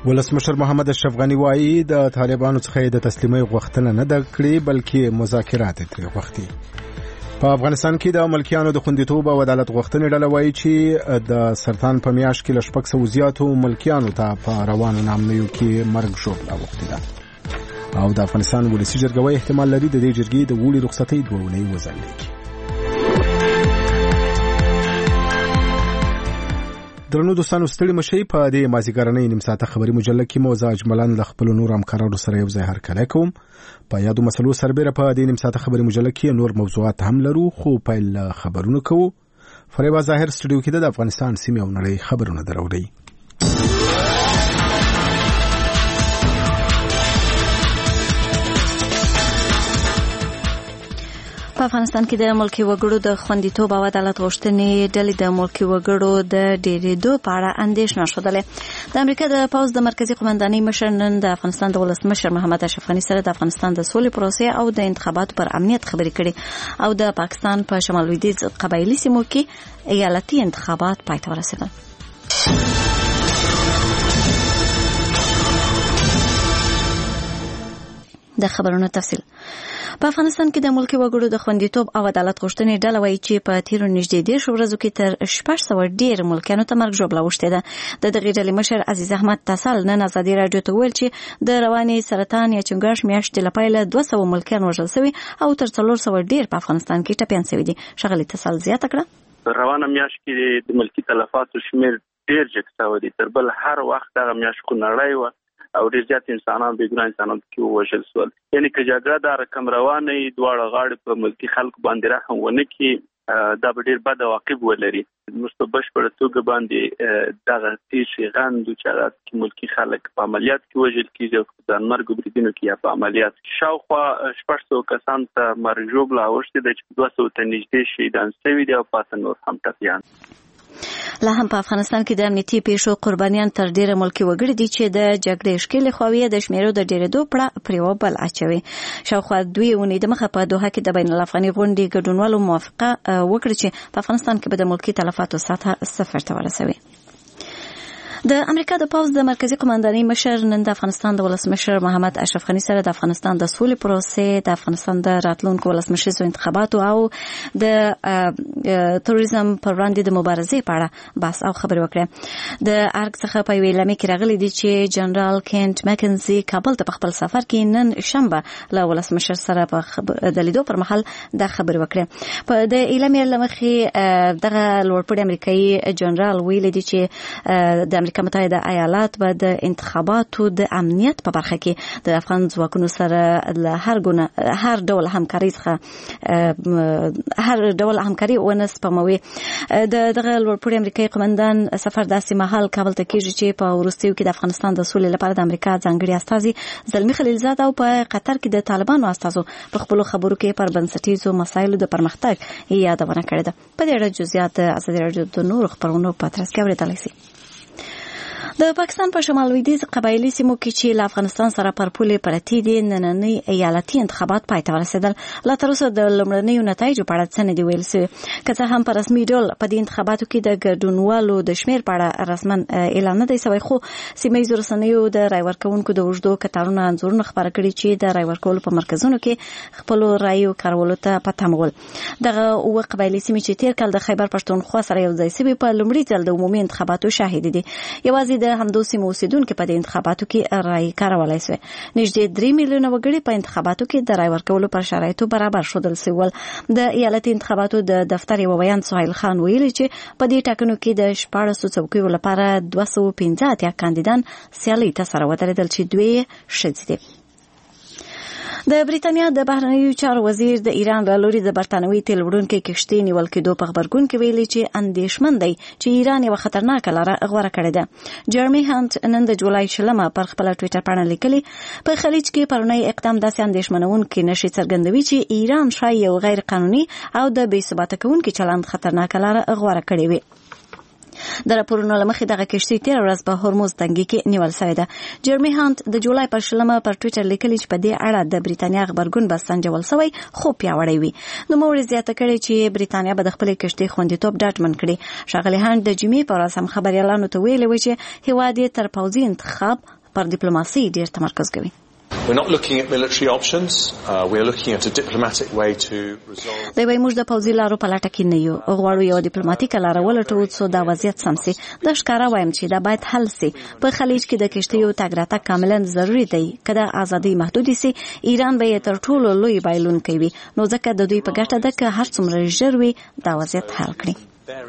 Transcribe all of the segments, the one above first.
ولسمشر محمد اشرف غنی وایي د طالبانو څخه د تسلیمۍ غوښتنه نه ده کړې بلکې مذاکرات ترې غوښتي. په افغانستان کې د ملکیانو د خوندیتوب او عدالت غوښتنې ډله وایي چې د سرطان په میاشت کې له 600 زیاتو ملکیانو ته په روانو نامنیو کې مرګ ژوبله اوښتې ده او د افغانستان ولسي جرګه احتمال لري د دې جرګې د اوړي رخصتۍ 2 اونۍ وځنډېږي. درنو دوستانو ستړي مشئ په دې مازیګرنۍ نیم ساعته خبري مجله کې موضوع اجملاً له خپل نور همکارانو سره یو ځای هرکلی کوم. په یادو مسلو سربېره په دې نیم ساعته خبري مجله کې نور موضوعات هم لرو خو پیل خبرونه کوو. فریبا ظاهر سټوډیو کې د افغانستان سیمې او نړۍ خبرونه دروړي. په افغانستان کې د ملکي وګړو د خوندیتوب او عدالت غوښتنې ډلې د ملکي وګړو د ډېرېدو په اړه اندېښنه ښودلې. د امریکا د پوځ د مرکزي قومندانۍ مشر نن د افغانستان د ولسمشر محمد اشرف غني سره د افغانستان د سولې پروسې او د انتخاباتو پر امنیت خبرې کړې او د پاکستان په شمال لویدیځ قبایلي سیمو کې ایالتي انتخابات پای ته ورسېدل. د خبرونو تفصیل. په افغانستان کې د ملکي وګړو د خوندیتوب او عدالت غوښتنې ډله وایي چې په تیرو نږدې 10 ورځو کې تر 600 ډېر ملکیانو ته مرګ ژوبله اوښتې ده. د دغې ډلې مشر عزیز احمد تسل نن ازادي راډیو ته وویل چې د رواني سرطان یا چنګاښ میاشتې له پیله 200 ملکیان وژل شوي او تر 400 ډېر په افغانستان کې ټپیان شوي دي. ښاغلي تسل زیاته کړه روانه میاشت کې د ملکي تلفاتو شمیر ډېر جګ شوی دی. تر بل هر وخت دغه میاشت خونړۍ وه او ډېر زیات انسانان بېګناه انسانان کې ووژل شول. یعنې که جګړه دا رقم روانه وي دواړه غاړې په ملکي خلکو باندې رحم ونه کړي دا به ډېر بد عواقب ولري. موږ په بشپړه توګه باندې دغه پیښې غندو چې هغه ملکي خلک په عملیات کې وژل کېږي او په ځانمرګو بریدونو کې یا په عملیات شاوخوا 600 کسان ته مرګ ژوبله اوښتې ده چې 200 ته نږدې شهیدان شوي دي او پاته نور هم ټپیان. لا هم په افغانستان کې د امنیتي پیښو قربانیان تر ډیره ملکي وګړي دي چې د جګړې ښکېلې خواوې د شمیرو د ډېرېدو پر یوه بل اچوي. شاوخوا 2 اونۍ دمخه په دوحه کې د بین الافغاني غونډې ګډونوالو موافقه وکړه چې په افغانستان کې به د ملکي تلفاتو سطح 0 ته ورسوي. د امریکا د پوځ د مرکزي قومندانۍ مشر نن د افغانستان د ولسمشر محمد اشرف غني سره د افغانستان د سولې پروسې، د افغانستان د راتلونکو ولسمشریزو انتخاباتو او د تروریزم پر وړاندې د مبارزې په اړه بحث او خبرې وکړې. د ارګ څخه په یوې اعلامیه کې راغلي دي چې جنرال کینټ مکنزي کابل ته په خپل سفر کې نن شنبه له ولسمشر سره د لیدو پر مهال دا خبرې وکړې. په د اعلامیې له مخې دغه لوړپوړي امریکایي جنرال ویلي دي چې د امریکا متحده ایالات به د انتخاباتو د امنیت په برخه کې د افغان ځواکونو سره له هر ډول همکاري ونه سپموي. دغه لوړپوړي امریکایي قومندان سفر داسې مهال کابل ته کېږي چې په وروستیو کې د افغانستان د سولې لپاره د امریکا ځانګړي استازي زلمي خلیلزاد او په قطر کې د طالبانو استازو په خپلو خبرو کې پر بنسټیزو مسایلو د پرمختګ یادونه کړې ده. په دې اړه جزئیات ازادي راډیو د نورو خبرونو په ترڅ کې اورېدلی شئ. د پاکستان په شمال لویدیځ قبایلي سیمو کې چې له افغانستان سره پر پولې پرتې دي نننۍ ایالتي انتخابات پای ته ورسېدل. لا تر اوسه د لومړنیو نتایجو په اړه څه نه دي ویل شوي. که څه هم په رسمي ډول په دې انتخاباتو کې د ګډونوالو د شمېر په اړه رسما اعلان نه دی شوی، خو سیمهییزو رسنیو د رای ورکوونکو د اوږدو کتارونو انځورونه خپاره کړي چې د رای ورکولو په مرکزونو کې خپلو رایو کارولو ته په تمه ول. دغه 7 قبایلي سیمې چې تېر کال د خیبر پښتونخوا سره یو ځای شوي په لومړي ځل د عمومي انتخاباتو شاهد دي. یوازې د همدو سیمو اوسیدونکو په دې انتخاباتو کې رای کارولای شي. نږدې 3 میلیونه وګړي په انتخاباتو کې د رای ورکولو پر شرایطو برابر شودل شول. د ایالتي انتخاباتو د دفتر یو بیان سهیل خان ویلي چې په دې ټاکنو کې د 14 څوکیو لپاره 215 کاندیدان سیالي ته سره ودرېدل چې 2 ښځې دي. د بریتانیا د بهرنیو چارو وزیر د ایران له لوري د برتانوي تیل وړونکي کښتۍ نیول کېدو په خبرګون کې ویلي چې اندېښمن دی چې ایران یوه خطرناکه لاره غوره کړې ده. جرمي هانت نن د جولای 20 پر خپله ټویټر پاڼه لیکلي په خلیج کې پرونی اقدام داسې اندېښمنونکي نښې څرګندوي چې ایران ښایي یو غیر قانوني او د بې ثباته کوونکي چلند خطرناکه لاره غوره کړې وي. د راپورونو له مخې دغه کشتۍ تېره ورځ په هرمز تنګي کې نیول شوې ده. جرمي هانت د جولای پر 20 پر ټویټر لیکلي چې په دې اړه د بریتانیا خبرګون به سنجول شوی خو پیاوړی وي. نو موري زیاته کړي چې بریتانیا به د خپل کشتۍ خوندیتوب ډاډمن کړي. ښاغلي هانت د جمعې په ورځ هم خبريالانو ته ویلي و چې هیواد یې تر پوځي انتخاب پر ډیپلوماسي ډیر تمرکز کوي. We're not looking at military options. We're looking at a diplomatic way to resolve. د موږ د پوځي لارو په لټه کې نه یو. غواړو یو ډیپلوماټیک لار ولټوو څو دا وضعیت سم شي. د ښکارا وایم چې دا باید حل شي. په خلیج کې د کشتیو تګ راتګ کاملا ضروری دی. کله ازادي محدود شي ایران به تر ټولو لوی بایلون کوي. نو ځکه د دوی په ګټه ده چې هر څومره ژر وي دا وضعیت حل کړي.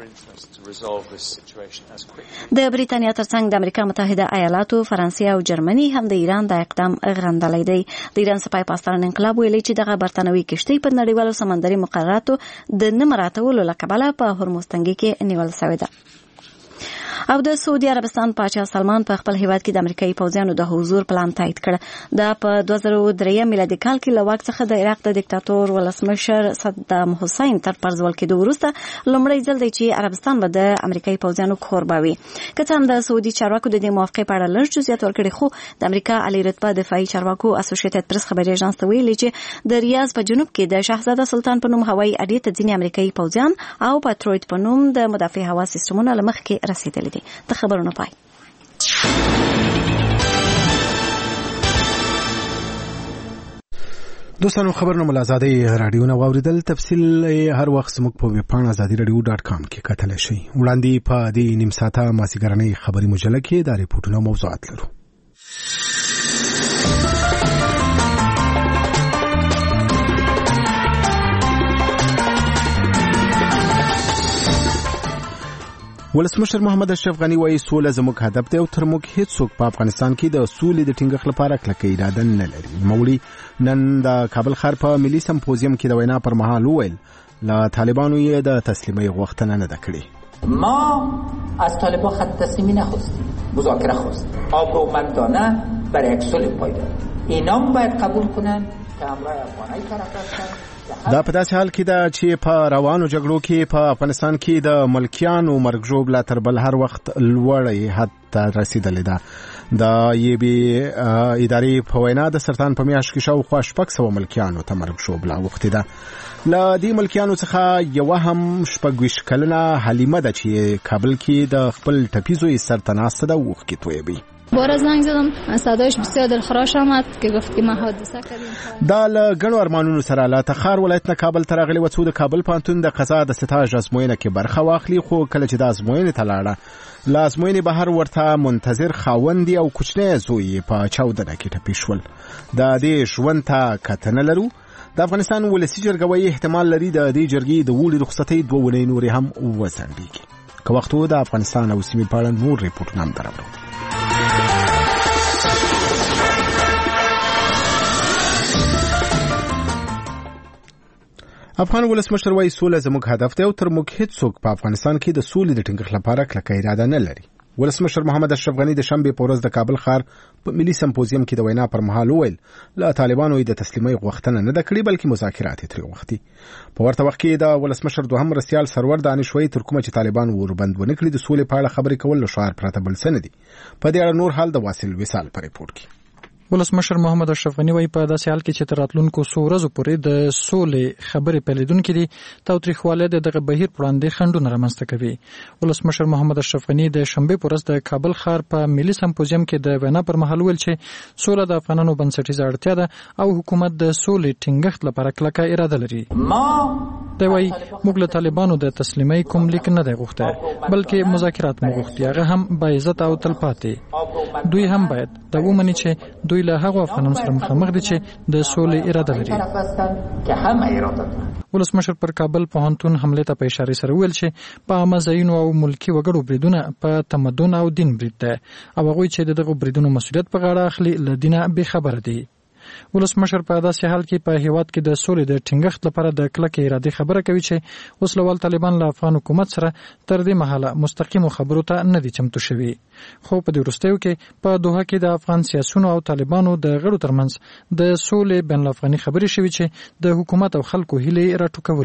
د بریتانیا ترڅنګ د امریکا متحده ایالاتو، فرانسې او جرمني هم د ایران د اقدام غندلی دی. د ایران سپاه پاسداران انقلاب ویلي چې دغه برتانوي کشتۍ په نړیوالو سمندري مقرراتو د نه مراعاتولو له کبله په هرمز تنګي کې نیول شوې ده. او د سعودي عربستان پاچا سلمان په خپل هیواد کې د امریکایي پوځیانو د حضور پلان تایید کړ. دا په 2003 میلادي کال کې له واک څخه د عراق د دیکتاتور ولسمشر صدام حسین تر پرځول کېدو وروسته لومړی ځل دی چې عربستان به د امریکایي پوځیانو کوربه وي. که څه هم د سعودي چارواکو د دې موافقې په اړه لږ جزئیات ورکړي، خو د امریکا عالی رتبه دفاعي چارواکو اسوسییټډ پریس خبري اژانس ته ویلي چې د ریاض په جنوب کې د شاهزاده سلطان په نوم هوایي اډې ته ځینې امریکایي پوځیان او پاترویت په نوم د مدافع هوا سیستمونه له مخکې رسیدلي دي. د خبرونو پای. دوستانو خبرونه ملازادي رادیو نه واوریدل. تفصیل هر وخت زموږ په ویب پاڼه azadiradio.com کې کتلی شئ. وړاندې په دې نیم ساعته مازیګرنۍ خبري مجله کې د ریپورتونو موضوعات لرو. ولسمشر محمد اشرف غنی وايي سوله زموږ هدف دی او تر موږ هیڅوک په افغانستان کې د سولې د ټینګښت لپاره کلکه اراده نه لري. مولوي نن د کابل ښار په ملي سمپوزیم کې د وینا پر مهال وویل له طالبانو یې د تسلیمۍ غوښتنه نه ده کړې. ما از طالبان خط تسلیمی نخواستیم، مذاکره خواستیم، آبرومندانه برای یک صلح پایدار. اینا باید قبول کنن که همراه افغانای طرف هستن. دا په داسې حال کې ده چې په روانو جګړو کې په افغانستان کې د ملکیانو مرګ ژوبله تر بل هر وخت لوړی حد ته رسیدلې ده. د یبي ادارې په وینا د سرطان په میاشت کې شاوخوا 600 ملکیانو ته مرګ ژوبله اوښتې ده. له دې ملکیانو څخه یوه هم 26 کلنه حلیمه ده چې کابل کې د خپل ټپي زوی سر ته ناسته ده، اوښکې تویوي. بار زنگ زدم صدایش بسیار دلخراش آمد که گفت که ما حادثه کردیم. دا له ګڼو ارمانونو سره له تخار ولایت نه کابل ته راغلی و څو د کابل پوهنتون د قضا د ستاژ ازموینه کې برخه واخلي، خو کله چې د ازموینې ته لاړه له ازموینې بهر ورته منتظر خاوند او کوچنی زوی په چاودنه کې ټپي شول. د دې ژوند ته کتنه لرو. د افغانستان ولسی جرګه احتمال لري د دې جرګې د وړي رخصتۍ 2 ونې نورې هم وځنډېږي. که وخت و د افغانستان او سیمې په اړه نور ریپورټونه هم درورو. افغان ولسمشر وايي سوله زموږ هدف دی او تر موږ هیڅوک په افغانستان کې د سولې د ټینګښت لپاره کلکه اراده نه لري. ولسمشر محمد اشرف غنی د شنبه په ورځ د کابل ښار په ملي سمپوزیم کې د وینا پر مهال وویل له طالبانو د تسلیمۍ غوښتنه نه ده کړې بلکې مذاکرات یې ترې وغوښتي. په ورته وخت کې د ولسمشر دوهم مرستیال سرور دانشوي تر کومه چې طالبان وربند ونه کړي د سولې په اړه خبرې کول له شعار پرته بل څه نه دي. په دې اړه نور حال د واصل وصال په ریپورت کې. ولسمشر محمد اشرف غنی وايي په داسې حال کې چې تر راتلونکو څو ورځو پورې د سولې خبرې پیلېدونکې دي، تاوتریخوالی دغه بهیر پر وړاندې خنډونه رامنځته کوي. ولسمشر محمد اشرف غنی د شنبې په ورځ د کابل ښار په ملي سمپوزیم کې د وینا پر مهال ویل چې سوله د افغانانو بنسټیزه اړتیا ده او حکومت د سولې ټینګښت لپاره کلکه اراده لري. دی وايي موږ له طالبانو د تسلیمۍ کوم لیک نه دی غوښتی بلکې مذاکرات مو غوښتي، هغه هم باعزت او تلپاتې. دوی هم باید دا ومني چې دوی له هغو افغانانو سره مخامخ دي چې د سولې اراده لري. ولسمشر پر کابل پوهنتون حمله ته په اشاره سره ویل چې په عامه ځایونو او ملکي وګړو بریدونه په تمدن او دین برید ده او هغوی چې دغه بریدونو مسؤلیت په غاړه اخلي له دینه بې خبره دي. ولسمشر په داسې حال کې په هیواد کې د سولې د ټینګښت لپاره د کلکې ارادې خبره کوي چې وسلوال طالبان له افغان حکومت سره تر دې مهاله مستقیمو خبرو ته نه دي چمتو شوي. خو په دې وروستیو کې په دوحه کې د افغان سیاسيونو او طالبانو د غړو ترمنځ د سولې بین الافغاني خبرې شوي چې د حکومت او خلکو هیلې راټوکولې.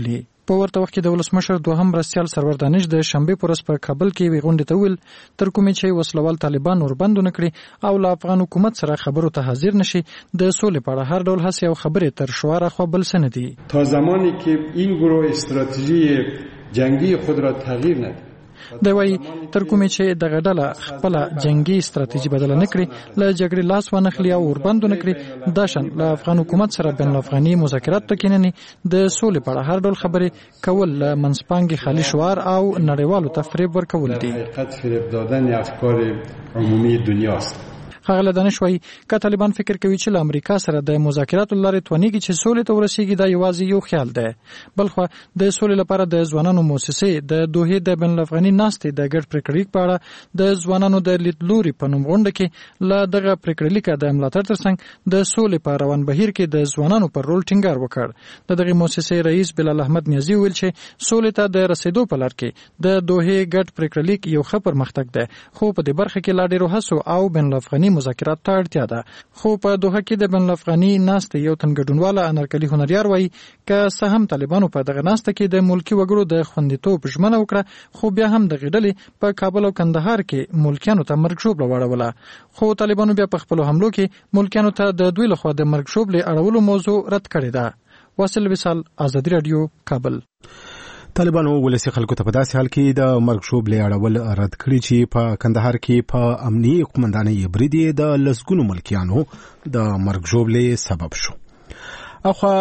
په ورته وخت کې د ولسمشر دوهم مرستیال سرور دانش د شنبه پر ورځ په کابل کې وی غونډه ته ویل تر کومې چې وسلوال طالبان وربند نکړي او له افغان حکومت سره خبرو ته حاضر نشي د سولې په اړه هر ډول هڅې او خبرې تر شوار خو بل سن دي. تا زمانی که این گروه استراتژی جنگی خود را تغییر ندهد دا وایي تر کومې چې دغه ډله خپل جنگي ستراتیژي بدله نکړي له جګړې لاس ونخلي او وربند نکړي دا شان له افغان حکومت سره بین الافغاني مذاکرات تکینني د سولې په اړه هر ډول خبرې کول له منځپانګې خالي شوار او نړیوالو ته فریب ورکول دي. حقیقت فریب دادن افکار عمومی دنیاست. خغله دانش وایي که طالبان فکر کوي چې له امریکا سره د مذاکراتو لارې توانیږي چې سولې ته ورسیږي دا یوازې یو خیال دی. بلخو د سولې لپاره د ځوانانو مؤسسې د دوحې د بین الافغاني ناستې د ګډ پریکړې په اړه د ځوانانو د لیدلوري په نوم غونډه کې له دغه پریکړې لیکه د ملاتړ ترڅنګ د سولې په روان بهیر کې د ځوانانو پر رول ټینګار وکړ. د دغه مؤسسې رئیس بلال احمد نیازی ویل چې سولې ته د رسیدو په لار کې د دوحې ګډ پریکړې لیک یو ښه پرمختګ دی خو په دې برخه کې لا ډېر هڅو او بین الافغاني مذاکرات ته اړتیا ده. خو په دوحه کې د بین الافغاني ناستې یو تن ګډونواله انارکلي هنریار وایي که څه هم طالبانو په دغه ناسته کې د ملکی وګړو د خوندیتوب ژمنه وکړه خو بیا هم د غډلې په کابل او کندهار کې ملکیانو ته مرګ شوبله واړوله. خو طالبانو بیا په خپل حملو کې ملکیانو ته د دوی لخوا د مرګ شوبلې اړولو موضوع رد کړې ده. واصل وصال آزادی رادیو کابل. طالبانو ولسی خلکو ته په داسې حال کې د مرګ شوبلې اړول رد کړي چې په کندهار کې په امنیي قومندانۍ بریدي د لسګونو ملکیانو د مرګ شوبلې سبب شو. اخوا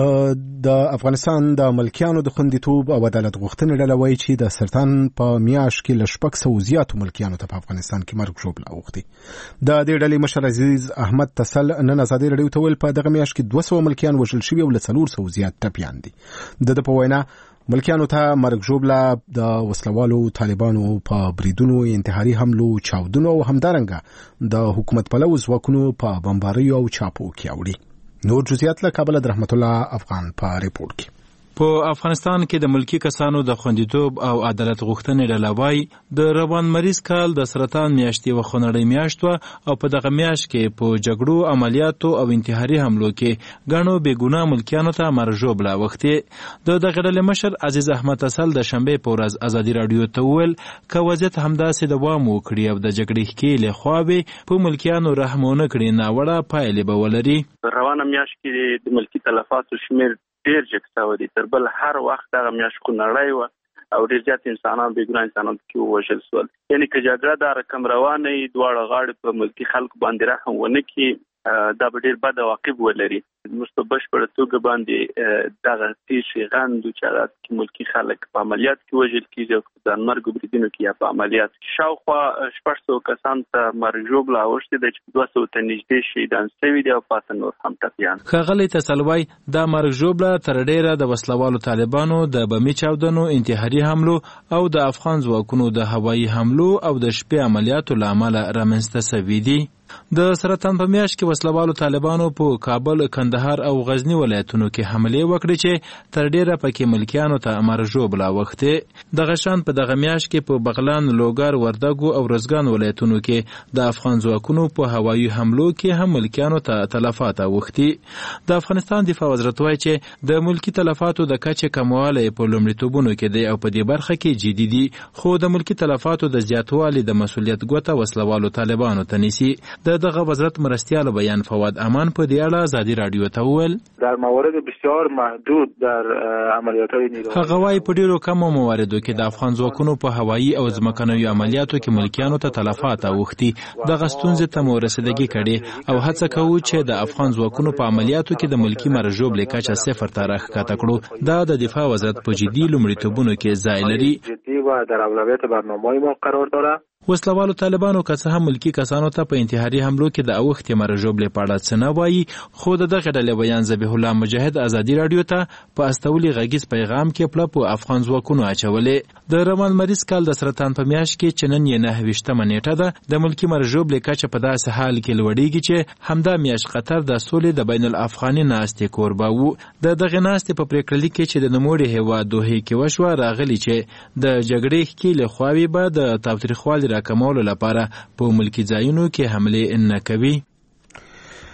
د افغانستان د ملکیانو د خوندیتوب او عدالت غوښتنې ډله وایي چې د سرطان په میاشت کې له 600 زیاتو ملکیانو ته په افغانستان کې مرګ شوبله اوښتي. د دې ډلې مشر عزیز احمد تسل نن ازادي رادیو ته ویل په دغه میاشت کې 200 ملکیان وژل شوي او له 400 زیات ټپیان دي. د په وینا ملکیانو ته مرګ ژوبله د وسلوالو طالبانو په بریدونو انتحاري حملو چاودنو او همدارنګه د حکومت پلوي ځواکونو په بمباریو او چاپو کې اوړي. نور جزئیات له کابل د رحمت الله افغان په ریپورت کې. په افغانستان کې د ملکی کسانو د خوندیتوب او عدالت غوښتنې ډله وایي د روان مریض کال د سرطان میاشتې و خونړۍ میاشت او په دغه میاشت کې په جګړو عملیاتو او انتحاري حملو کې ګڼو بېګناه ملکیانو ته مرګ ژوبله اوښتې. د دغه ډلې مشر عزیز احمد تسل د شنبې په ورځ ازادي راډیو ته وویل که وضعیت همداسې دوام وکړي او د جګړې ښکېلې خواوې په ملکیانو رحم ونه کړي ناوړه پایلې به ولري. روانه میاشت کې د ملکي تلفاتو شمېر ډېر جګ دی. تر بل هر وخت دغه میاشت خونړۍ وه او ډېر زیات انسانان بېګناه انسانان کې ووژل شول. یعنې که جګړه دا رقم روانه وي دواړه غاړې په ملکي خلکو باندې رحم ونه کړي دا به ډېر بد عواقب ولري. موږ په بشپړه توګه باندې دغه تېر غندو چې هغه کې ملکي خلک په عملیات کې وژل کېږي او په ځانمرګو بریدونو کې یا په عملیات کې شاوخوا 600 کسان ته مرګ ژوبله اوښتې ده چې 200 ته نږدې شهیدان شوي دي او پاته نور هم ټپیان. ښاغلی تسل وایي دا مرګ ژوبله تر ډېره د وسلوالو طالبانو د بمي چاودنو انتحاري حملو او د افغان ځواکونو د هوایي حملو او د شپې عملیاتو له امله رامنځته سوي دي. د سرطان په میاشت کې وسلوالو طالبانو په کابل، کندهار او غزنی ولایتونو کې حملې وکړې چې تر ډېره پکې ملکیانو ته مرګ ژوبله اوښتې. دغه شان په دغه میاشت کې په بغلان، لوګر، وردګو او روزګان ولایتونو کې د افغان ځواکونو په هوایي حملو کې هم ملکیانو ته تلفات اوښتي. د افغانستان دفاع وزارت وایي چې د ملکی تلفاتو د کچې کموالی په لومړیتوبونو کې دی او په دې برخه کې جدي دي، خو د ملکی تلفاتو د زیاتوالي د مسؤلیت ګوته وسلوالو طالبانو ته نیسي. دغه وزارت مرستیال بیان فواد امان په دې اړه ازادي رادیو ته وویل در موارد بسیار محدود در عملیات‌های نیروهای هغه وايي په ډیرو کمو مواردو کې د افغان ځواکونو په هوایي او ځمکنیو عملیاتو کې ملکیانو ته تلفات اوښتي. دغه ستونزې ته مو رسیدګي کړې او هڅه کوو چې د افغان ځواکونو په عملیاتو کې د ملکی مرګ ژوبلې کچه صفر ته راښکته کړو. دا د دفاع وزارت په جدي لومړیتوبونو کې ځای لري. جدي و در اولویت برنامه‌های ما قرار داره. وسلوالو طالبانو که څه هم ملکی کسانو ته په انتحاري حملو کې د اوښتې مرګ ژوبلې په اړه څه نه وایي، خو د دغه ډلې بیان ذبیح الله مجاهد ازادي راډیو ته په استولي غږیز پیغام کې پله په افغان ځواکونو اچولې. د روان مریض کال د سرطان په میاشت کې چې نن یې 29مه نیټه ده د ملکي مرګ ژوبلې کچه په داسې حال کې لوړېږي چې همدا میاشت قطر د سولې د بین الافغاني ناستې کوربه و. د دغې ناستې په پریکړه لیک کې چې د نوموړي هېواد دوحې کې وشوه راغلي چې د جګړې ښکېلې خواوې به د تاوتریخوالي راکمولو لپاره په ملکی ځایونو کې حملې نه کوي.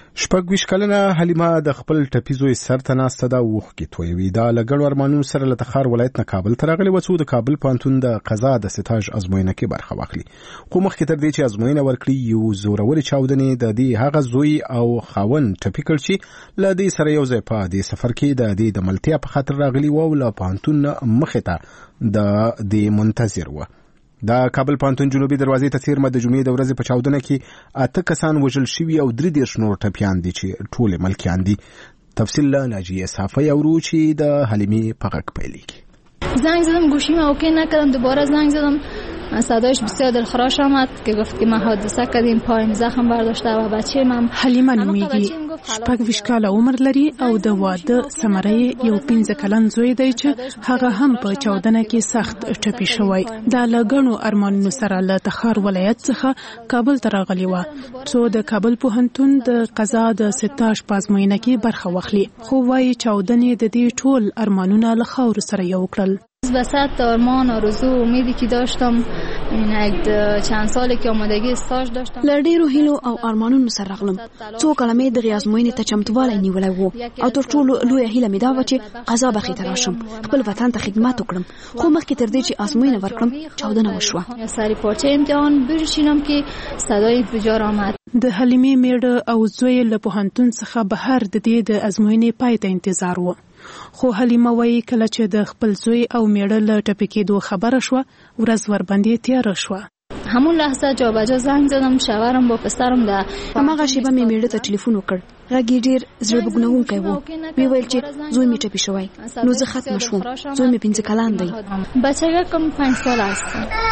شپږ کلنه حلیمه د خپل ټپیزوی سر ته ناسته ده اوښکې تویوي. دا له ګڼو ارمانونو سره له تخار ولایت نه کابل ته راغلې وه څو د کابل پوهنتون د قضا د ستاژ ازموینه کې برخه واخلي. خو مخکې تر دې چې ازموینه ورکړي یو زورورې چاودنې د دې هغه زوی او خاوند ټپي کړ چې له دې سره یو ځای په دې سفر کې د دې د ملتیا په خاطر راغلي وه او له پوهنتون مخې ته د دې منتظر وه. د کابل پوهنتون جنوبي دروازې ته څیرمه د جمعې د ورځې په چاودنه کې 8 کسان وژل شوي او 33 نور ټپیان دي چې ټول ملکیان دي. تفصیل له ناجیه صافی اورو چې د حلیمې په غږ پیلېږي. زنگ زدم گوشیم اوکی نکردم، دوباره زنگ زدم، صدایش بسیار دلخراش آمد که گفت که ما حادثه کردیم، پایم زخم برداشته و بچه‌م هم حلیمه نومیږي. 26 کاله عمر لري او د واده ثمره یو 15 کلن زوی دی چې هغه هم په چاودنه کې سخت ټپي شوی. دا له ګڼو ارمانونو سره له تخار ولایت څخه کابل ته راغلی و څو د کابل پوهنتون د قضا د ستاژ په ازموینه کې برخه واخلي. خو وايي چاودنې د دې ټول ارمانونه له خاورو سره یو کړل. وسط آرمان آرزو امیدی که داشتم این چند سالی که آمادگی استاژ داشتم لړ هیلو او ارمانونو سره راغلم. څو کله مې د ازموینې ته چمتوالی نیولی وو او تر ټولو لویه هیله مې دا وه چې قضا بخې ته راشم، خپل وطن ته خدمت وکړم. خو مخکې تر دې چې ازموینه ورکړم چاودنه وشوه. سری پارچه امتحان بشینم که صدای انفجار آمد. د حلیمې میړه او زوی له پوهنتون څخه بهر د دې د ازموینې پای ته انتظار و. خو حلیمه وایي کله چې د خپل زوی او میړه له ټپي کېدو خبره شوه ورځ ورباندې تیاره شوه. همون لحظه جا بجا زنگ زدم شوهرم با پسرم ده. هماغه شیبه مې میړه ته ټلیفون وکړ. غږ یې ډېر زړه بګنونکی و. وی ویل چې زوی مې ټپي شوی. نو زه ختمه شوم. زوی مې 15 کلن دی. بچه‌کم 5 سال است.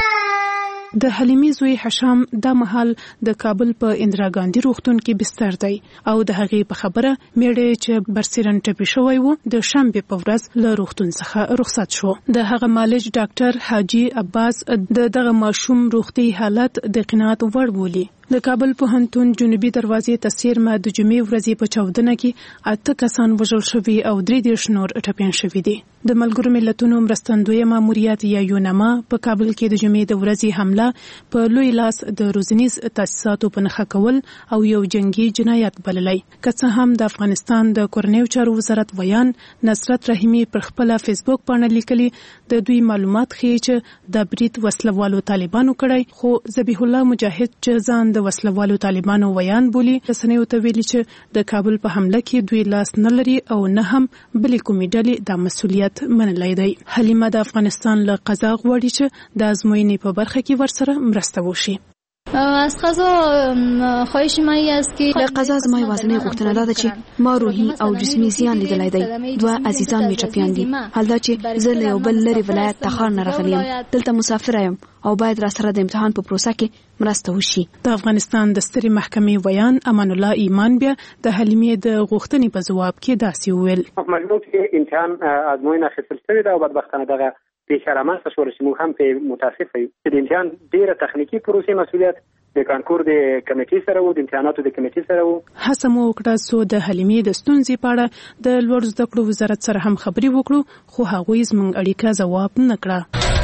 د حلیمې زوی حشام دا مهال د کابل په اندرا ګاندی روغتون کې بستر دی او د هغې په خبره میړه چې برسیرن ټپي شوی و د شنبې په ورځ له روغتون څخه رخصت شو. د هغه مالج ډاکټر حاجی عباس دغه ماشوم روغتي حالت د قناعت وړ بولي. د کابل پوهنتون جنوبي دروازې ته څیرمه د جمعې ورځې په چاودنه کې 8 کسان وژل شوي او 33 نور ټپیان شوي دي. د ملګرو ملتونو مرستندویه ماموریت یا یونما په کابل کې د جمعې د ورځې حمله په لوی لاس د روزنیز تاسیساتو په نښه کول او یو جنگي جنایت بللی. که څه هم د افغانستان د کورنیو چارو وزارت ویان نصرت رحیمی پر خپل فیسبوک باندې لیکلي د دوی معلومات ښیي چې د برید وسلوالو طالبانو کړی، خو ذبیح الله مجاهد چې ځان د وسلوالو طالبانو ویان بولی رسنیو ته ویلي چې د کابل په حمله کې دوی لاس نه لري او نه هم بلې کومې ډلې دا مسؤلیت منلی دی. حلیمه د افغانستان له قضا غواړي چې د ازموینې په برخه کې ورسره مرسته وشي. از قضا خواهش مایی است که له قضا زما یوازینۍ غوښتنه دا ده چې ما روحي او جسمي زیان لیدلی دی. 2 عزیزان مې ټپیان دي. حال دا چې زه له یو بل لرې ولایت تخار نه راغلی یم. دلته مسافره یم او باید را سره د امتحان په پروسه کې مرسته وشي. د افغانستان د سترې محکمې ویان امان الله ایمان بیا د حلیمې د غوښتنې په ځواب کې داسې وویل. مجبور چې امتحان ازموینه اخیستل شوې ده او بدبختانه دغه پیشرمانه شوه چې موږ هم په متاسف یو چې د امتحان ډیره تخنیکی پروسې مسؤلیت د کانکور د کمیټې سره وو، د امتحاناتو د کمیټې سره وو. هڅه مو وکړه څو د حلیمې د ستونزې په اړه د لوړ زده کړو وزارت سره هم خبرې وکړو، خو هغوی زموږ اړیکه ځواب نه کړه.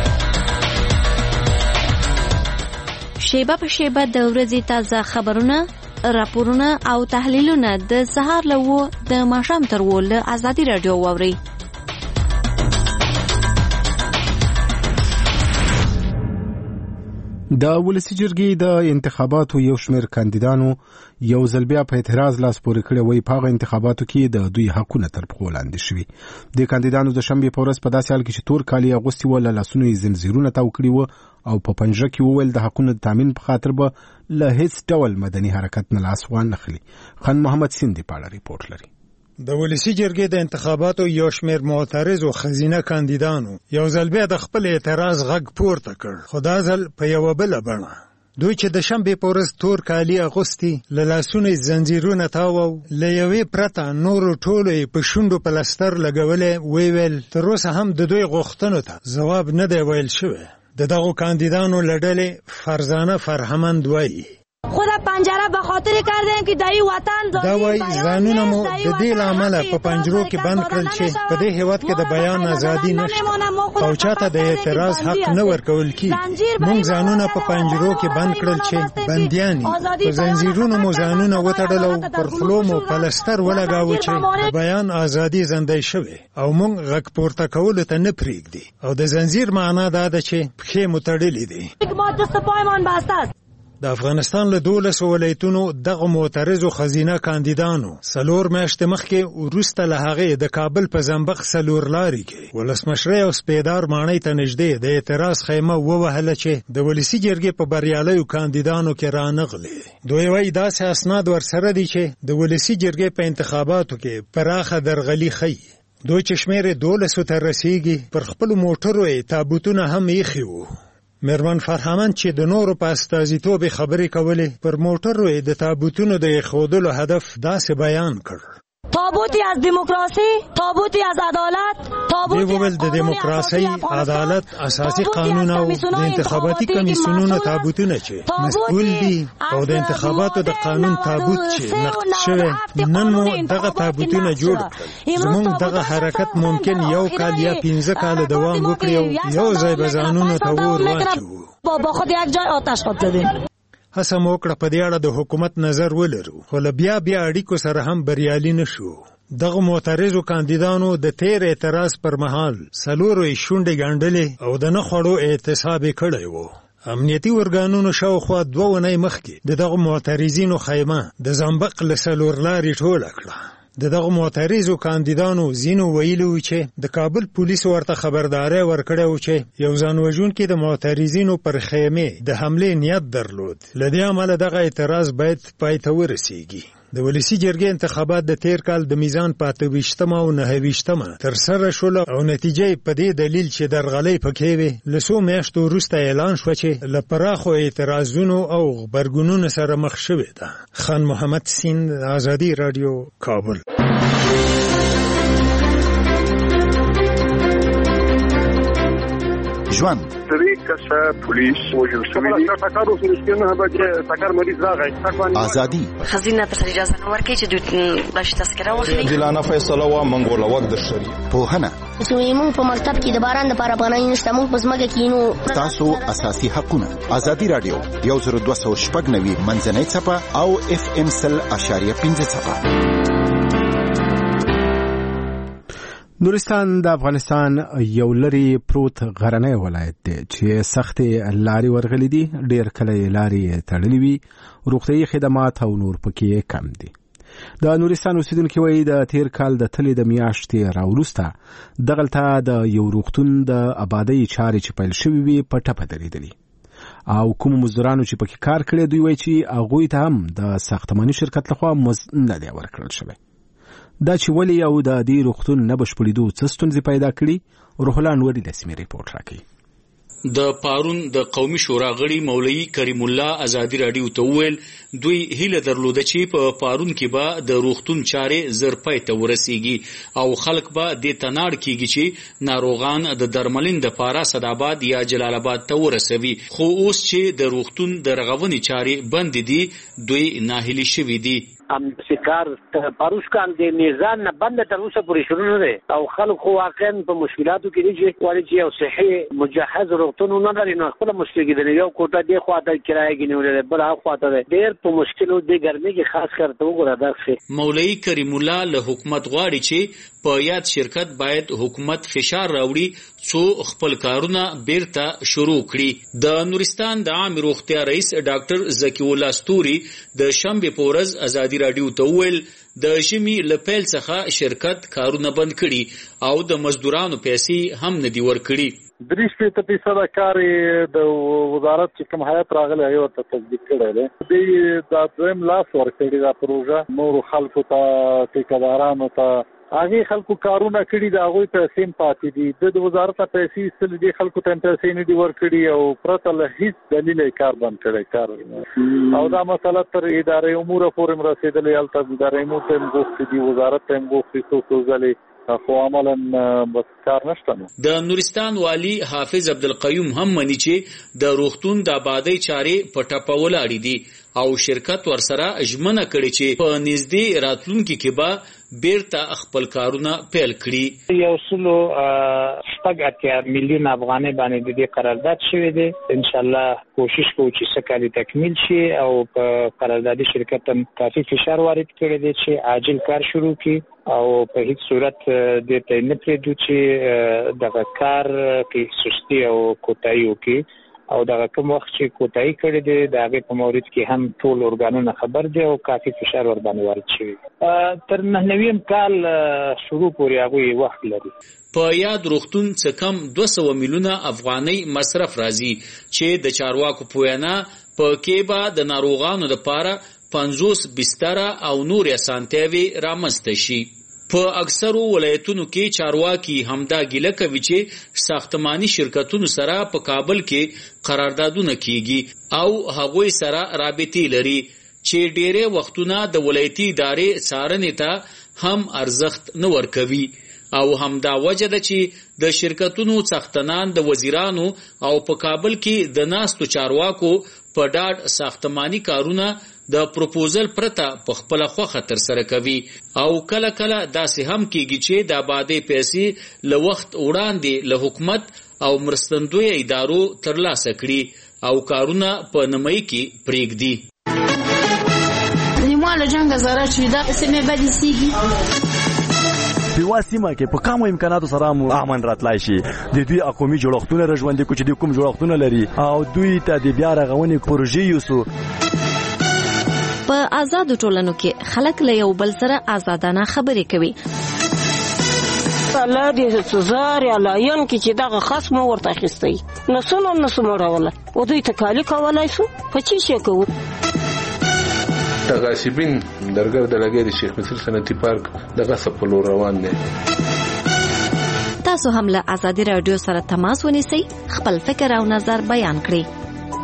شیبه په شیبه د ورځې تازه خبرونه، راپورونه او تحلیلونه د سهار له 9 د ماښام تر 10 له ازادي رادیو واورئ. د ولسی جرګې د انتخاباتو یو شمېر کاندیدانو یو ځل بیا په اعتراض لاس پورې کړی وای په هغه انتخاباتو کې د دوی حقونه تر پښو لاندې شوي. د کاندیدانو د شنبې په ورځ په داسې حال کې چې تور کالي اغوستي وو له لاسونو یې زنځیرونه تاو کړي وو او په پنجره کې وویل د حقونو د تامین په خاطر به له هیڅ ډول مدني حرکت نه لاس وانخلي. خان محمد سیندی په اړه ریپورت لري. د ولسی جرګې د انتخاباتو یو شمېر معترض او خزینه کاندیدانو یو ځل بیا د خپل اعتراض غږ پورته کړ، خو دا ځل په یوه بله بڼه. دوی چې د شنبې په ورځ تور کالي اغوستي، له لاسونو یې زنځیرونه تاوو، له یوې پرته نورو ټولو یې په شونډو پلستر لګولی، ویل تر اوسه هم د دوی غوښتنو ته ځواب نه دی ویل شوی. د دغو کاندیدانو له ډلې فرزانه فرهمند وایي خود پنجره به خاطر کردیم که دای وطن دا وای ځانونه مو د دې لامل په پنجرو کې بند کړل چې په دې هیواد کې د بیان ازادي نشته او چاته د اعتراض حق نه ورکول کیږي. موږ ځانونه په پنجرو کې بند کړل چې بنديان په زنجیرونو مو ځانونه وتړل او پر خلو مو پلستر ولګاوه چې د بیان ازادي زندۍ شوه او موږ غږ پورته کول ته نه پریږدي او د زنجیر معنا دا ده چې پښې مو تړلې دي. د افغانستان له 12 ولایتونو دغه معترضو خزینه کاندیدانو 4 میاشتې مخکې وروسته له هغې د کابل په زنبق 4 لارې کې ولسمشرۍ او سپیدار ماڼۍ ته نږدې د اعتراض خیمه ووهله چې د ولسي جرګې په بریالیو کاندیدانو کې رانغلې. دوی وایي داسې اسناد ورسره دي چې د ولسي جرګې په انتخاباتو کې پراخه درغلي ښیي. دوی چې شمېر 12 ته رسیږي پر خپلو موټرو تابوتونه هم ایښي وو. میرمن فرهمند چې د نورو په استازیتوب خبرې کولې پر موټرو د تابوتونو د ایښودلو هدف داسې بیان کړ: تابوتی از دموکراسی، تابوتی از عدالت، تابوتی از د دموکراسي، عدالت، اساسي قانون او د انتخاباتي کمیسیونونو تابوتونه چې مسؤل دي او د انتخاباتو د قانون تابوت چې نقد شوی. نن مو دغه تابوتونه جوړ کړل. زموږ دغه حرکت ممکن 1 کال یا 15 کال دوام وکړي او یو ځای به ځانونو ته اور واچوو. با خود یک جای آتش خود زدیم. هڅه مو وکړه په دې اړه د حکومت نظر ولرو، خو له بیا اړیکو سره هم بریالي نشو. دغه معترضو کاندیدانو د تیر اعتراض پر مهال 4 شونډې ګنډلې او د نه خوړو اعتصاب کړی وو. امنیتي ارګانونو شاوخوا 2 ونې مخکې دغه معترضینو خیمه د زنبق له 4 لارې ټوله کړه. دغه معترضو کاندیدانو زینو ویلو چې د کابل پولیسو ورته خبرداري ورکړه چې یو ځانوژونکي د معترضینو پر خیمه د حمله نیت درلود. لدې عمل دغه اعتراض باید پای ته ورسیږي. د ولسی جرګې انتخابات د تیر کال د میزان په 28 او 29 تر سره شول او نتیجه په دې دلیل چې درغلې پکې وي لسو میاشتو وروسته اعلان شو چې له پراخو اعتراضونو او غبرګونونو سره مخ شوې ده. خان محمد سیند، آزادی رادیو، کابل. ژوند سری کسه پولیس وجل شوی دی ټاکر اوس نشته به ټاکر مریض راغی. آزادی خزینه ته اجازه نه ورکړي چې دوی بلش تذکره واخلي. جلانه فیصله وا منګوله وخت د شری پوهنه چې موږ په مکتب کې د باران لپاره پناه نشته، موږ په ځمکه کې نو تاسو اساسي حقونه. آزادی رادیو 102.9 منځنۍ صفه او FM 100.5 صفه. نورستان د افغانستان یو لري پروت غرنی ولایت دی چې سخت لاري ورغلي دي، ډیر کله لاري تړلې وي، روغتيایي خدمات او نور پکې کم دي. د نورستان اوسیدونکو وایي د تیر کال د تلې د میاشتې راوروسته دغلته د یو روغتون د آبادی چارې چې پیل شوې وي په ټپه درېدلې او کوم مزدورانو چې پکې کار کړي دوی وایي چې هغوی ته هم د ساختماني شرکت لخوا مزد نه دی ورکړل شوی. دا چې ولی او د دې روغتون نه بشپړېدو څه ستونزې پیدا کړي، روح الله انوري رسمي ریپورت راکړي. د پارون د قومي شورا غړي مولوي کریم الله آزادی رادیو ته ویل دوی هیله درلوده چې په پارون کې به د روغتون چارې زر پای ته ورسیږي او خلک به د تناړ کېږي چې ناروغان د درملین د پاره صداباد یا جلال آباد ته ورسوي. خو اوس چې د روغتون د رغونې چارې بند دي دوی ناهیلي شوي دي. کار پاروش کان د میزان نه بند تر اوسه پورې شروع نه دی او خلک واقعا په مشکلاتو کې دي چې وایي چې یو صحي مجهز روغتون نه لري، نو خپل مشکل کې یو کوټه دی خو د کرایه کې نیولې بل خو ته ډېر په مشکلو دی ګرمي کې خاص کر ته وګوره. دا مولوي کریم الله له حکومت غواړي چې په یاد شرکت باید حکومت فشار راوړي څو خپل کارونه بیرته شروع کړي. د نورستان د عام روغتیا رئیس ډاکټر زکی الله ستوري د شنبه په ورځ آزادی رادیو ته ویل د ژمي له پیل څخه شرکت کارونه بند کړي او د مزدورانو پیسې هم نه دی ورکړي. 3% کار د وزارت چې کوم هیئت راغلی یو ته تصدیق کړی دی. د دویم لاس ورکړي دا پروژه نور خلکو ته ټیکدارانو ته هغه خلکو کارونه کړي دا هغه پیسې پاتې دي. د وزارت پیسې سل دي خلکو ته پیسې نه دي ورکړي او پرته له هیڅ دلیل کار بند کړي کار او دا مسله تر ادارې امور پورې رسیدلې. البته ادارې امور ته موږ دي وزارت ته موږ څه ځلې خو عملاً بس کار نشته. د نورستان والی حافظ عبدالقیوم هم مني چې د روغتون د آبادی چارې په ټپه ولاړې دي او شرکت ورسره ژمنه کړې چې په نږدې راتلونکي کې به بیرته خپل کارونه پیل کړي. 180 میلیون افغانۍ باندې د دې قرارداد شوی دی. ان شاء الله کوشش کوو چې څه کال تکمیل شي او په قراردادي شرکت هم کافي فشار وارد کړی دی چې عاجل کار شروع کړي او په هیڅ صورت د ته نه پریږدو چې دغه کار کې سستی او کوتاهي وکړي او دغه کوم وخت چې کوتاهي کړی دی د هغې په مورد کې هم ټول ارګانونه خبر دی او کافي فشار ور باندې وارد شوی. تر 99 کال شروع پورې هغوی وخت لري. په یاد روغتون څه کم 200 میلیونه افغانۍ مصرف راځي چې د چارواکو په وینا په کې به د ناروغانو لپاره 50 بستره او نور اسانتیاوي رامنځته شي. په اکثرو ولایتونو کې چارواکي همدا ګیله کوي چې ساختماني شرکتونو سره په کابل کې قراردادونه کیږي او هغوی سره رابطې لري چې ډېرې وختونه د ولایتي ادارې څارنې ته هم ارزښت نه ورکوي او همدا وجه ده چې د شرکتونو څښتنان د وزیرانو او په کابل کې د ناستو چارواکو په ډاډ ساختماني کارونه د پروپوزل پرته په خپل خوخه تر سره کوي او کله کله داسې هم کیږي چې د آبادی پیسې له وخت وړاندې له حکومت او مرستندوی ادارو ترلاسه کړي او کارونه په نمای کې پریږدي. نیماله جنگ زاره چې دا سمې بدې سیږي په واسمه کې په کومو امکاناتو سره امن راتلای شي. د دوی اقومي جوړښتونه رژوندې کوي چې د کوم جوړښتونه لري او دوی ته د بیا رغونې پروژې یوسو. په آزادو ټولنو کې خلک له یو بل سره آزادانه خبرې کوي. الله دې سزار یا لاین کې چې دغه خصم ورته اخیستی نسونه مړوله او دوی تکالی کولای شو په چی شي کوو. تغاسبین درګر د لګې د شیخ مصر صنعتي پارک دغه سپلو روان دي. تاسو هم له آزادي رادیو سره تماس ونیسئ، خپل فکر او نظر بیان کړئ.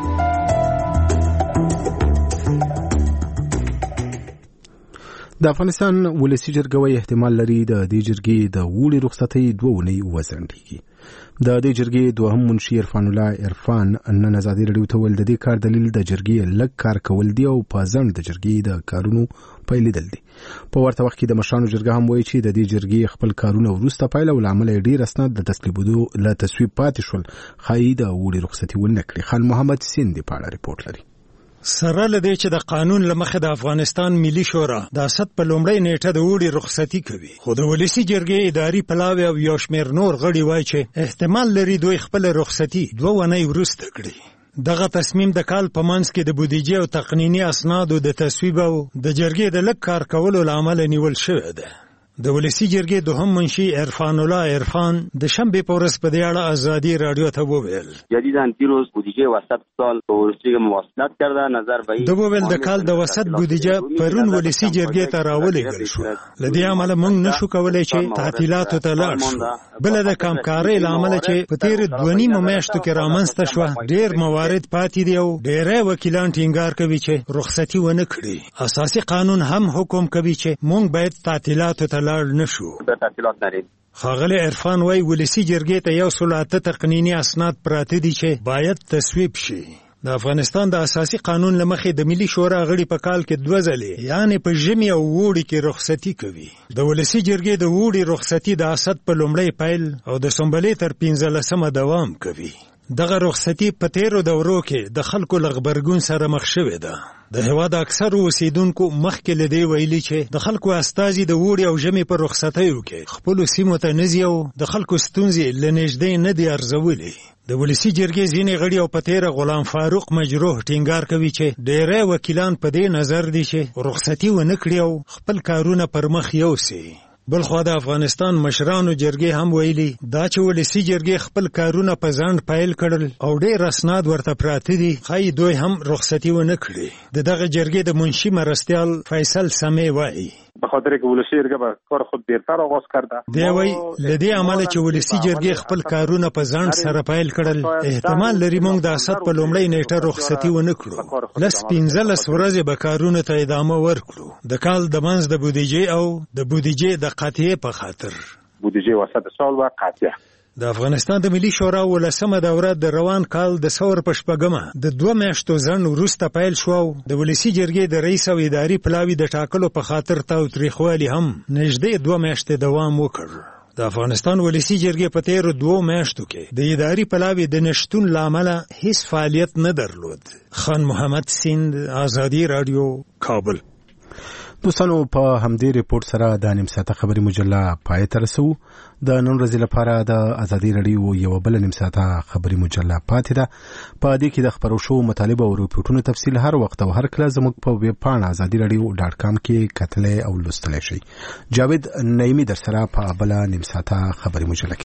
د افغانستان ولسی جرګه احتمال لري د دې جرګې د وړي رخصتۍ 2 ونې وځنډيږي. د دې جرګې دوهم منشي عرفان الله عرفان نن آزادي رادیو ته ول د دې کار دلیل د جرګې لږ کار کول دی او په ځند د جرګې د کارونو پیلېدل دي. په ورته وخت کې د مشرانو جرګه هم وایي چې د دې جرګې خپل کارونه وروسته پیل او لامل ډیر اسناد د تصویب پاتې شول خای د وړي رخصتۍ ونکړي. خان محمد سیندي په اړه ریپورت لري. سره لدې چې د قانون لمخې د افغانستان ملي شورا د اسد په لومړی نیټه د وړي رخصتي کوي، خو د ولسی جرګې اداري پلاوی او یو شمېر نور غړي وایي چې احتمال لري دوی خپل رخصتي 2 ونې وروسته کړي. دغه تصمیم د کال په منځ کې د بودیجې او تقنینی اسنادو د تصویب او د جرګې د لږ کار کولو لامل نیول شوی دی. د ولسی جرګې دوهم منشي عرفان الله عرفان د شنبه په ورځ په دې اړه آزادي رادیو ته وویل جدیداً دیروز بودجه وسط سال به ولسی مواصلات کرده نظر به د وویل د کال د وسط بودجه پرون ولسی جرګې ته راولېږل شو. لدې عمله موږ نشو کولای چې تعطیلات ته لاړ شو. بل د کمکارۍ لامل چې په تیر 2.5 میاشتو کې رامنځته شو ډېر موارد پاتې دي او ډېر وکیلان ټینګار کوي چې رخصتي ونه کړي. اساسي قانون هم حکم کوي چې موږ باید تعطیلات ته نشو. خاغلی عرفان وای ولسی جرګې ته 108 تقنینی اسناد پراته دي چې باید تصویب شي. د افغانستان د اساسي قانون لمخې د ملي شورا غړي په کال کې 2 ځلې یعنی په ژمي او وړي کې رخصتي کوي. د ولسی جرګې د وړي رخصتي د اسد په لومړی پیل او د سنبلې تر 15 دوام کوي. دغه رخصتي په تیرو دورو کې د خلکو لغبرګون سره مخ شوې ده. د هواد اکثر اوسیدونکو مخکې لدی ویلي چې د خلکو استازي د وړي او ژمي په رخصتیو کې خپل سیمو ته نزي او د خلکو ستونزې لنږدې نه دی ارزولې. د ولسی جرګې ځینې غړي او په تیر غلام فاروق مجروح ټینګار کوي چې ډېر وکیلان په دې نظر دي چې رخصتي ونه کړي او خپل کارونه پر مخ یوسي. بلخوا د افغانستان مشرانو جرګې هم ویلي دا چې ولسی جرګې خپل کارونه په ځند پیل کړل او ډېر اسناد ورته پراته دي خای دوی هم رخصتي ونه کړي. دغه جرګې د منشي مرستیال فیصل سمې وایي به خاطر که ولسی جرګه به کار خود دیرتر آغاز کرده. دی وای لدې عمله چې ولسی جرګې خپل کارونه په ځند سره پیل کړل احتمال لري موږ د اسد په لومړی نیټه رخصتي ونه کړو. لس 15 ورځې به کارونه ته ادامه ورکړو. د کال د منځ د بودیجې او د بودیجې د قطعې په خاطر بودجه وسط سال و قاطع. د افغانستان د ملي شورا ولسمه دوره د روان کال د ثور په شپږمه د 2 میاشتو ځنډ وروسته پیل شو. د ولسی جرګې د رئیس او اداري پلاوي د ټاکلو په خاطر تاوتریخوالي هم نږدې 2 میاشتې دوام وکړ. د افغانستان ولسی جرګې په تیر 2 میاشتو کې د اداري پلاوي د نشټون لامل هیڅ فعالیت نه درلود. خان محمد سیند، آزادی رادیو، کابل. دوستانو په همدې ریپورت سره د نیم ساعته خبري مجله پای ته رسو. د نن ورځې لپاره د آزادي رادیو یو بل نیم ساعته خبري مجله پاتې ده. په دې کې د خبرو شو مطالبه او ریپورتونو تفصیل هر وخت او هر کله زموږ په ویب پاڼه azadiradio.com کې کتلې او لوستلای شئ. جاوید نعیمی در سره په بل نیم ساعته خبري مجله